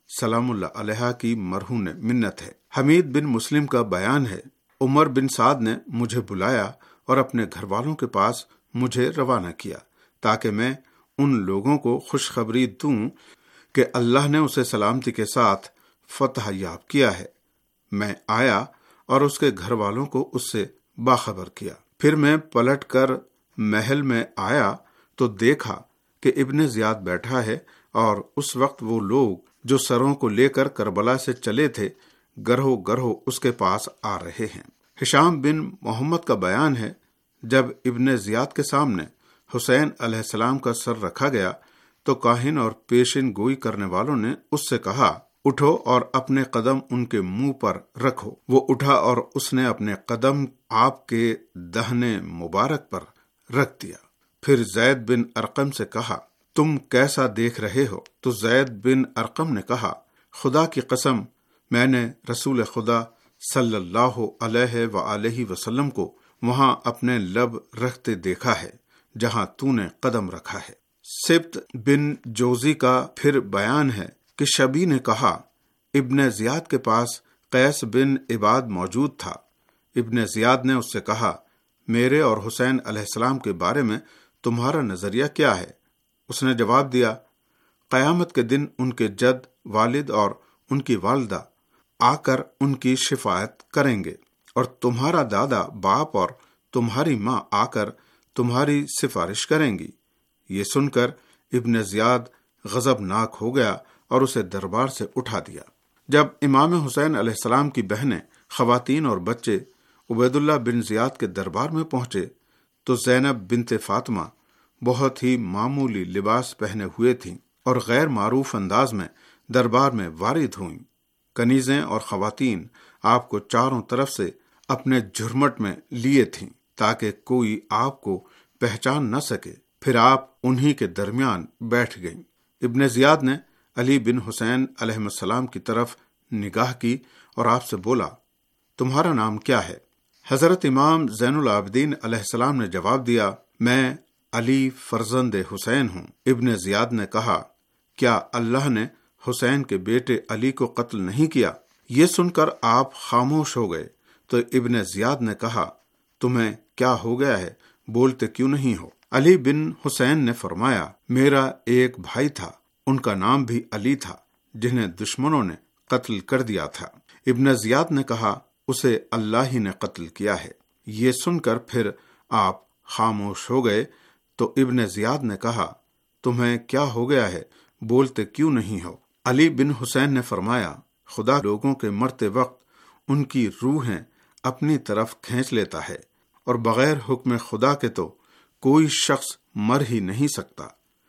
سلام اللہ علیہ کی مرہون منت ہے۔ حمید بن مسلم کا بیان ہے، عمر بن سعد نے مجھے بلایا اور اپنے گھر والوں کے پاس مجھے روانہ کیا تاکہ میں ان لوگوں کو خوشخبری دوں کہ اللہ نے اسے سلامتی کے ساتھ فتح یاب کیا ہے۔ میں آیا اور اس کے گھر والوں کو اس سے باخبر کیا۔ پھر میں پلٹ کر محل میں آیا تو دیکھا کہ ابن زیاد بیٹھا ہے، اور اس وقت وہ لوگ جو سروں کو لے کر کربلا سے چلے تھے گروہ گروہ اس کے پاس آ رہے ہیں۔ ہشام بن محمد کا بیان ہے، جب ابن زیاد کے سامنے حسین علیہ السلام کا سر رکھا گیا تو کاہن اور پیشن گوئی کرنے والوں نے اس سے کہا، اٹھو اور اپنے قدم ان کے منہ پر رکھو۔ وہ اٹھا اور اس نے اپنے قدم آپ کے دہنے مبارک پر رکھ دیا۔ پھر زید بن ارقم سے کہا، تم کیسا دیکھ رہے ہو؟ تو زید بن ارقم نے کہا، خدا کی قسم، میں نے رسول خدا صلی اللہ علیہ وآلہ وسلم کو وہاں اپنے لب رکھتے دیکھا ہے جہاں تو نے قدم رکھا ہے۔ سبت بن جوزی کا پھر بیان ہے کہ شبی نے کہا، ابن زیاد کے پاس قیس بن عباد موجود تھا۔ ابن زیاد نے اس سے کہا، میرے اور حسین علیہ السلام کے بارے میں تمہارا نظریہ کیا ہے؟ اس نے جواب دیا، قیامت کے دن ان کے جد، والد اور ان کی والدہ آ کر ان کی شفاعت کریں گے، اور تمہارا دادا باپ اور تمہاری ماں آ کر تمہاری سفارش کریں گی۔ یہ سن کر ابن زیاد غضبناک ہو گیا اور اسے دربار سے اٹھا دیا۔ جب امام حسین علیہ السلام کی بہنیں، خواتین اور بچے عبید اللہ بن زیاد کے دربار میں پہنچے تو زینب بنت فاطمہ بہت ہی معمولی لباس پہنے ہوئے تھیں اور غیر معروف انداز میں دربار میں وارد ہوئیں۔ کنیزیں اور خواتین آپ کو چاروں طرف سے اپنے جھرمٹ میں لیے تھیں تاکہ کوئی آپ کو پہچان نہ سکے۔ پھر آپ انہی کے درمیان بیٹھ گئیں۔ ابن زیاد نے علی بن حسین علیہ السلام کی طرف نگاہ کی اور آپ سے بولا، تمہارا نام کیا ہے؟ حضرت امام زین العابدین علیہ السلام نے جواب دیا، میں علی فرزند حسین ہوں۔ ابن زیاد نے کہا، کیا اللہ نے حسین کے بیٹے علی کو قتل نہیں کیا؟ یہ سن کر آپ خاموش ہو گئے تو ابن زیاد نے کہا، تمہیں کیا ہو گیا ہے؟ بولتے کیوں نہیں ہو؟ علی بن حسین نے فرمایا، میرا ایک بھائی تھا، ان کا نام بھی علی تھا، جنہیں دشمنوں نے قتل کر دیا تھا۔ ابن زیاد نے کہا، اسے اللہ ہی نے قتل کیا ہے۔ یہ سن کر پھر آپ خاموش ہو گئے تو ابن زیاد نے کہا، تمہیں کیا ہو گیا ہے؟ بولتے کیوں نہیں ہو؟ علی بن حسین نے فرمایا، خدا لوگوں کے مرتے وقت ان کی روحیں اپنی طرف کھینچ لیتا ہے، اور بغیر حکم خدا کے تو کوئی شخص مر ہی نہیں سکتا۔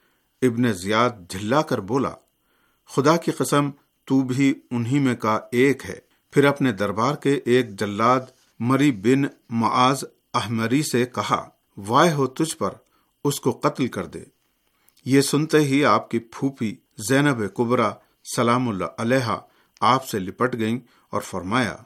ابن زیاد جھلا کر بولا، خدا کی قسم، تو بھی انہی میں کا ایک ہے۔ پھر اپنے دربار کے ایک جلاد مری بن معاذ احمری سے کہا، وائے ہو تجھ پر، اس کو قتل کر دے۔ یہ سنتے ہی آپ کی پھوپھی زینب کبریٰ سلام اللہ علیہا آپ سے لپٹ گئیں اور فرمایا،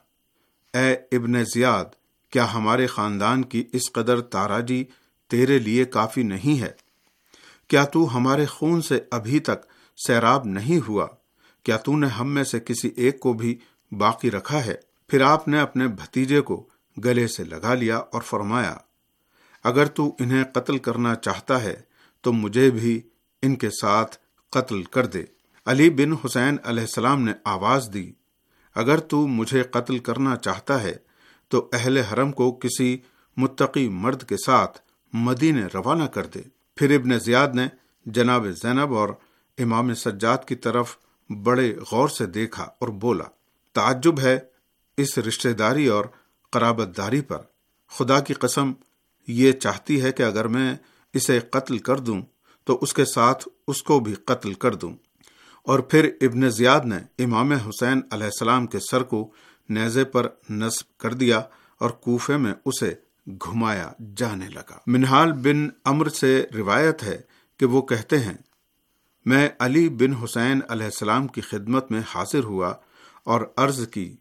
اے ابن زیاد، کیا ہمارے خاندان کی اس قدر تاراجی تیرے لیے کافی نہیں ہے؟ کیا تو ہمارے خون سے ابھی تک سیراب نہیں ہوا؟ کیا تو نے ہم میں سے کسی ایک کو بھی باقی رکھا ہے؟ پھر آپ نے اپنے بھتیجے کو گلے سے لگا لیا اور فرمایا، اگر تو انہیں قتل کرنا چاہتا ہے تو مجھے بھی ان کے ساتھ قتل کر دے۔ علی بن حسین علیہ السلام نے آواز دی، اگر تو مجھے قتل کرنا چاہتا ہے تو اہل حرم کو کسی متقی مرد کے ساتھ مدینے روانہ کر دے۔ پھر ابن زیاد نے جناب زینب اور امام سجاد کی طرف بڑے غور سے دیکھا اور بولا، تعجب ہے اس رشتہ داری اور قرابت داری پر۔ خدا کی قسم، یہ چاہتی ہے کہ اگر میں اسے قتل کر دوں تو اس کے ساتھ اس کو بھی قتل کر دوں۔ اور پھر ابن زیاد نے امام حسین علیہ السلام کے سر کو نیزے پر نصب کر دیا اور کوفے میں اسے گھمایا جانے لگا۔ منہال بن عمرو سے روایت ہے کہ وہ کہتے ہیں، میں علی بن حسین علیہ السلام کی خدمت میں حاضر ہوا اور عرض کی،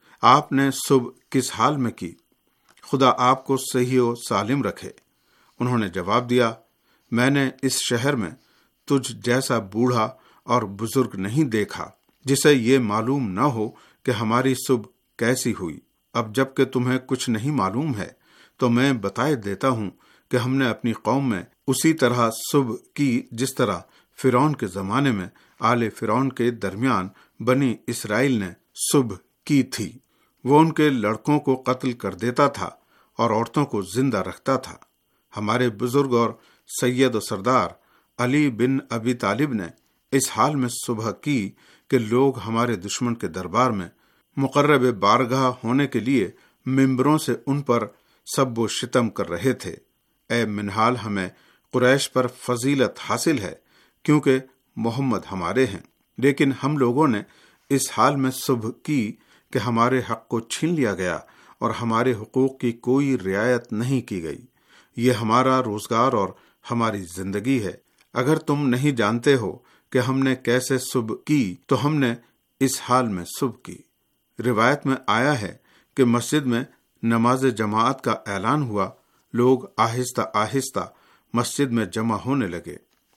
آپ نے صبح کس حال میں کی؟ خدا آپ کو صحیح و سالم رکھے۔ انہوں نے جواب دیا، میں نے اس شہر میں تجھ جیسا بوڑھا اور بزرگ نہیں دیکھا جسے یہ معلوم نہ ہو کہ ہماری صبح کیسی ہوئی۔ اب جب کہ تمہیں کچھ نہیں معلوم ہے تو میں بتائے دیتا ہوں کہ ہم نے اپنی قوم میں اسی طرح صبح کی جس طرح فرعون کے زمانے میں آل فرعون کے درمیان بنی اسرائیل نے صبح کی تھی۔ وہ ان کے لڑکوں کو قتل کر دیتا تھا اور عورتوں کو زندہ رکھتا تھا۔ ہمارے بزرگ اور سید و سردار علی بن ابی طالب نے اس حال میں صبح کی کہ لوگ ہمارے دشمن کے دربار میں مقرب بارگاہ ہونے کے لیے ممبروں سے ان پر سب و شتم کر رہے تھے۔ اے منحال، ہمیں قریش پر فضیلت حاصل ہے کیونکہ محمد ہمارے ہیں، لیکن ہم لوگوں نے اس حال میں صبح کی کہ ہمارے حق کو چھین لیا گیا اور ہمارے حقوق کی کوئی رعایت نہیں کی گئی۔ یہ ہمارا روزگار اور ہماری زندگی ہے۔ اگر تم نہیں جانتے ہو کہ ہم نے کیسے صبح کی تو ہم نے اس حال میں صبح کی۔ روایت میں آیا ہے کہ مسجد میں نماز جماعت کا اعلان ہوا، لوگ آہستہ آہستہ مسجد میں جمع ہونے لگے۔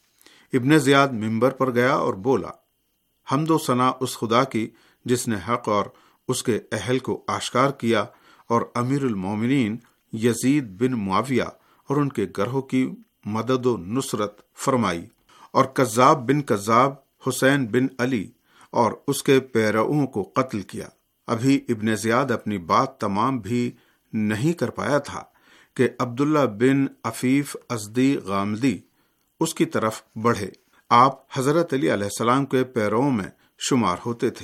ابن زیاد ممبر پر گیا اور بولا، حمد و ثنا اس خدا کی جس نے حق اور اس کے اہل کو آشکار کیا اور امیر المومنین یزید بن معاویہ اور ان کے گروہ کی مدد و نصرت فرمائی، اور کذاب بن کذاب حسین بن علی اور اس کے پیروؤں کو قتل کیا۔ ابھی ابن زیاد اپنی بات تمام بھی نہیں کر پایا تھا کہ عبداللہ بن عفیف ازدی غامدی اس کی طرف بڑھے۔ آپ حضرت علی علیہ السلام کے پیروؤں میں شمار ہوتے تھے۔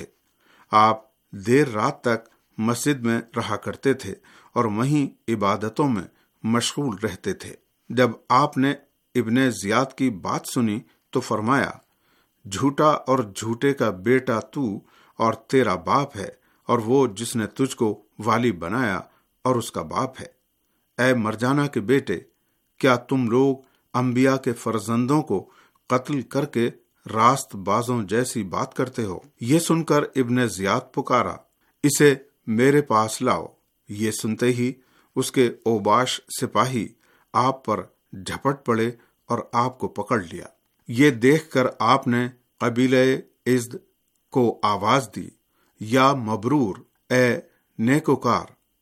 آپ دیر رات تک مسجد میں رہا کرتے تھے اور وہیں عبادتوں میں مشغول رہتے تھے۔ جب آپ نے ابن زیاد کی بات سنی تو فرمایا، جھوٹا اور جھوٹے کا بیٹا تو اور تیرا باپ ہے، اور وہ جس نے تجھ کو والی بنایا اور اس کا باپ ہے۔ اے مرجانہ کے بیٹے، کیا تم لوگ انبیاء کے فرزندوں کو قتل کر کے راست بازوں جیسی بات کرتے ہو؟ یہ سن کر ابن زیاد پکارا، اسے میرے پاس لاؤ۔ یہ سنتے ہی اس کے اوباش سپاہی آپ پر جھپٹ پڑے اور آپ کو پکڑ لیا۔ یہ دیکھ کر آپ نے قبیلہ ازد کو آواز دی، یا مبرور، اے نیکوکار۔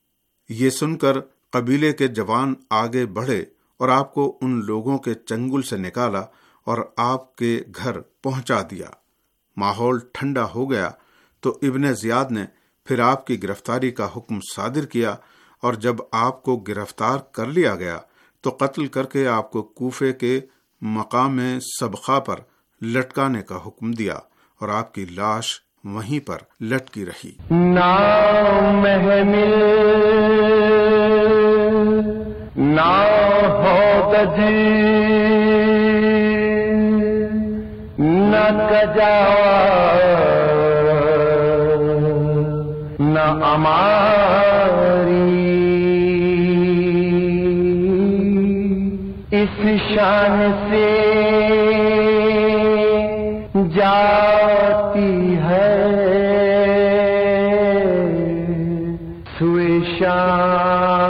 یہ سن کر قبیلے کے جوان آگے بڑھے اور آپ کو ان لوگوں کے چنگل سے نکالا اور آپ کے گھر پہنچا دیا۔ ماحول ٹھنڈا ہو گیا تو ابن زیاد نے پھر آپ کی گرفتاری کا حکم صادر کیا، اور جب آپ کو گرفتار کر لیا گیا تو قتل کر کے آپ کو کوفے کے مقام سبخہ پر لٹکانے کا حکم دیا، اور آپ کی لاش وہیں پر لٹکی رہی۔ نہ محمل نہ ہودج نہ کجاوا نہ اماری، اس شان سے جاتی ہے سوئے شام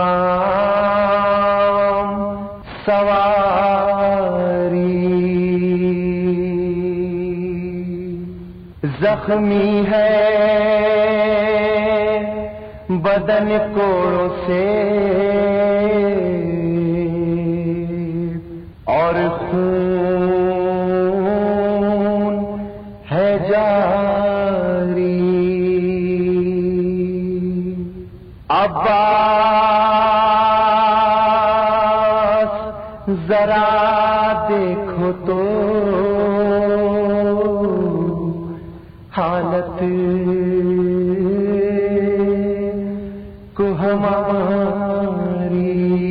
سواری، زخمی ہے بدن کوڑوں سے اور خون ہے جاری۔ عباس ذرا دیکھو تو حالت کو ہماری،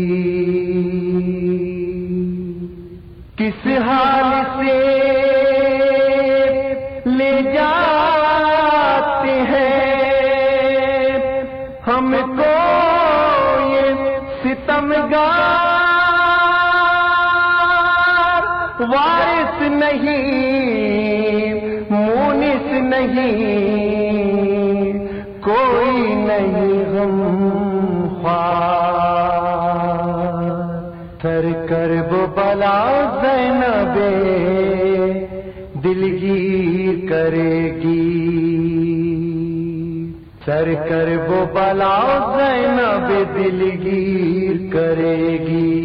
کس حال سے لے جاتے ہیں ہم کو یہ ستمگار، وارث نہیں مونس نہیں کوئی نہیں غم خوار، سر کرب بلا زینب دلگیر کرے گی. سر کر وہ بلا زینب دلگیر کرے گی.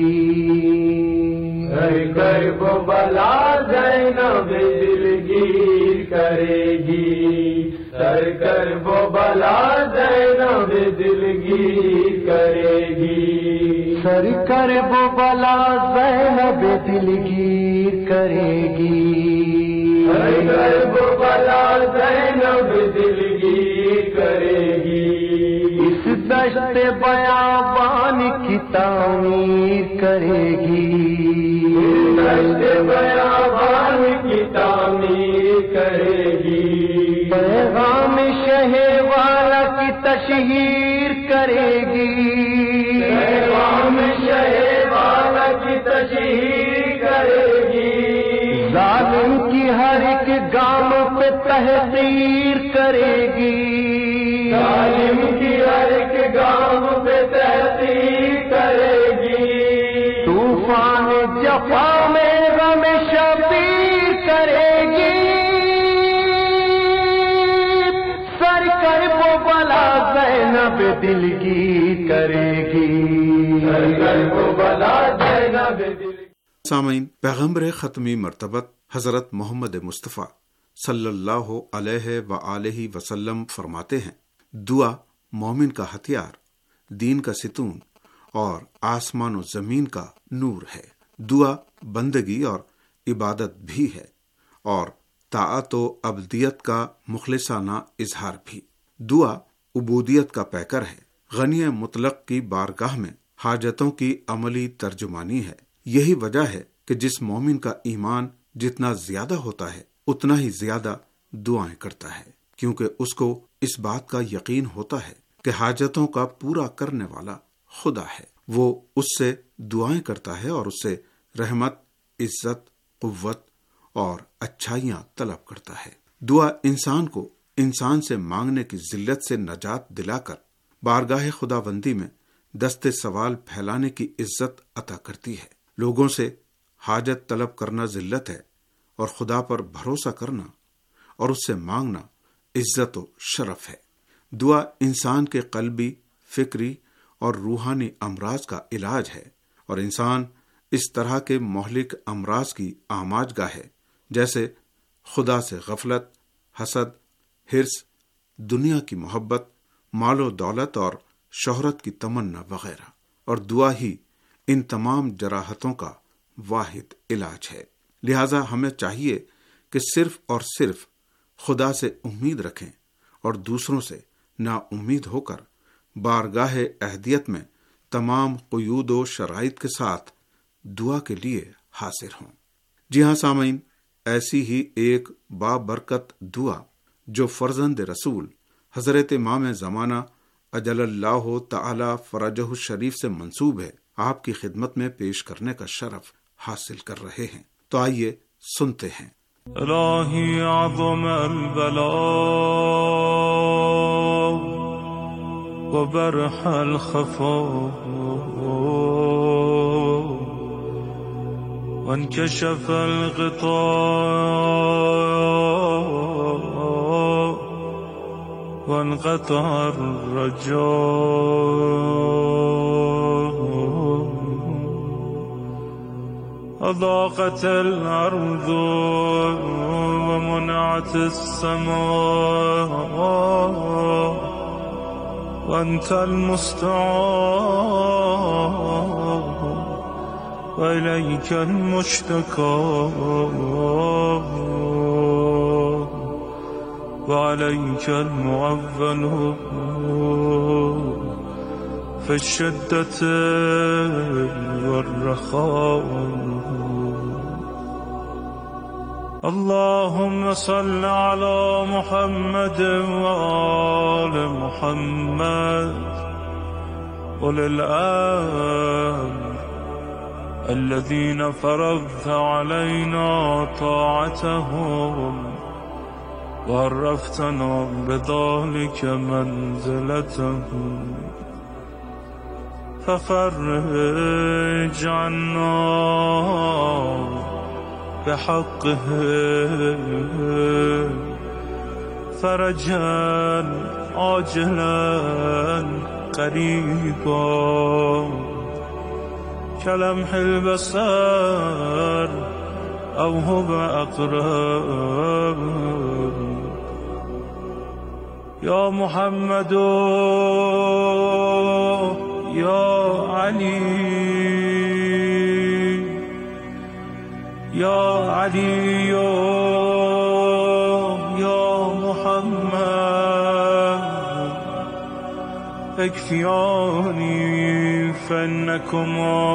سر کر وہ بلا زینب دلگیر کرے گی. سر کر وہ بلا زینب دلگیر کرے گی. سر کر وہ بلا زینب دلگیر کرے گی. سر کر وہ بلا زینب دلگیر کرے گی. اس دشت بیابان کی تعمیر کرے گی. اس دشت بیابان کی تعمیر کرے گی. پیغام شہ والا کی تشہیر کرے گی. پیغام شہ والا کی تشہیر کرے گی. ظالم کی ہر ایک گام پہ تحقیر کرے گی. ظالم کی ہر ایک گام پہ تحقیر کرے گی. طوفان جفا میں غم شبیر کرے گی. سر کر وہ بلا زینب دلگیر کرے گی. سر کر وہ بلا زینب دلگیر. سامعین، پیغمبر ختمی مرتبت حضرت محمد مصطفیٰ صلی اللہ علیہ وآلہ وسلم فرماتے ہیں، دعا مومن کا ہتھیار، دین کا ستون اور آسمان و زمین کا نور ہے. دعا بندگی اور عبادت بھی ہے اور طاعت و عبدیت کا مخلصانہ اظہار بھی. دعا عبودیت کا پیکر ہے، غنی مطلق کی بارگاہ میں حاجتوں کی عملی ترجمانی ہے. یہی وجہ ہے کہ جس مومن کا ایمان جتنا زیادہ ہوتا ہے اتنا ہی زیادہ دعائیں کرتا ہے، کیونکہ اس کو اس بات کا یقین ہوتا ہے کہ حاجتوں کا پورا کرنے والا خدا ہے. وہ اس سے دعائیں کرتا ہے اور اس سے رحمت، عزت، قوت اور اچھائیاں طلب کرتا ہے. دعا انسان کو انسان سے مانگنے کی ذلت سے نجات دلا کر بارگاہ خداوندی میں دست سوال پھیلانے کی عزت عطا کرتی ہے. لوگوں سے حاجت طلب کرنا ذلت ہے اور خدا پر بھروسہ کرنا اور اس سے مانگنا عزت و شرف ہے. دعا انسان کے قلبی، فکری اور روحانی امراض کا علاج ہے اور انسان اس طرح کے مہلک امراض کی آماج گاہ ہے جیسے خدا سے غفلت، حسد، حرص، دنیا کی محبت، مال و دولت اور شہرت کی تمنا وغیرہ. اور دعا ہی ان تمام جراحتوں کا واحد علاج ہے. لہذا ہمیں چاہیے کہ صرف اور صرف خدا سے امید رکھیں اور دوسروں سے نا امید ہو کر بارگاہ اہدیت میں تمام قیود و شرائط کے ساتھ دعا کے لیے حاضر ہوں. جی ہاں سامعین، ایسی ہی ایک بابرکت دعا جو فرزند رسول حضرت امام زمانہ اجل اللہ تعالی فرجہ الشریف سے منسوب ہے، آپ کی خدمت میں پیش کرنے کا شرف حاصل کر رہے ہیں. تو آئیے سنتے ہیں. الہی عظم البلاء وبرح الخفاء وانكشف الغطاء وانقطع الرجاء أضاقت الأرض ومنعت السماء وأنت المستعان وإليك المشتكى وعليك المعول في الشدة والرخاء. اللهم صل على محمد وآل محمد أولي الأمر الذين فرضت علينا طاعتهم وعرفتنا بذلك منزلتهم ففرج عنا بحقه فرجا عاجلا قريبا كلمح البصر أو هو أقرب يا محمد يا علي يا علي يا محمد اكفياني فإنكما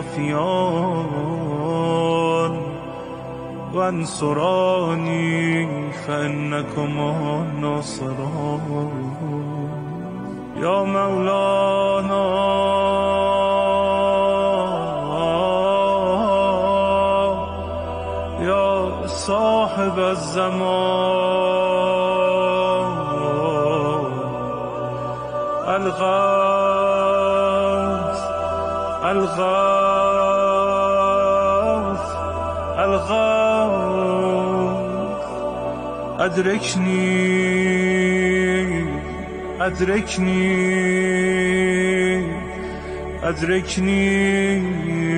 كافيان وانصراني فإنكما ناصران يا مولانا يا صاحب الزمان الغوث الغوث الغوث أدركني أدركني أدركني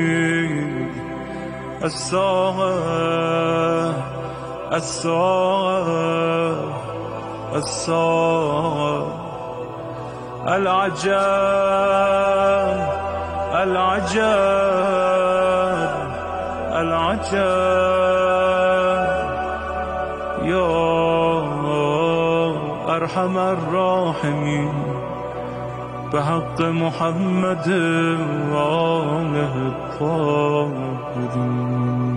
الساعة الساعة الساعة العجب العجب العجب يا أرحم الراحمين بحق محمد وآله الطاهرين.